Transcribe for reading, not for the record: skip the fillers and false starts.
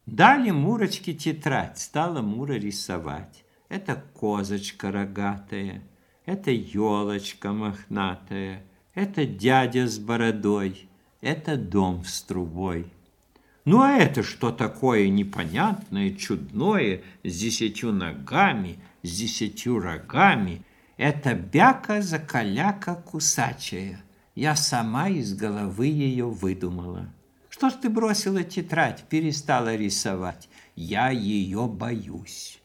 Дали Мурочке тетрадь, стала Мура рисовать. Это козочка рогатая, это елочка мохнатая, это дядя с бородой, это дом с трубой. Ну а это что такое непонятное, чудное, с 10 ногами, с 10 рогами? Это бяка-закаляка кусачая. Я сама из головы ее выдумала. Что ж ты бросила тетрадь, перестала рисовать? Я ее боюсь.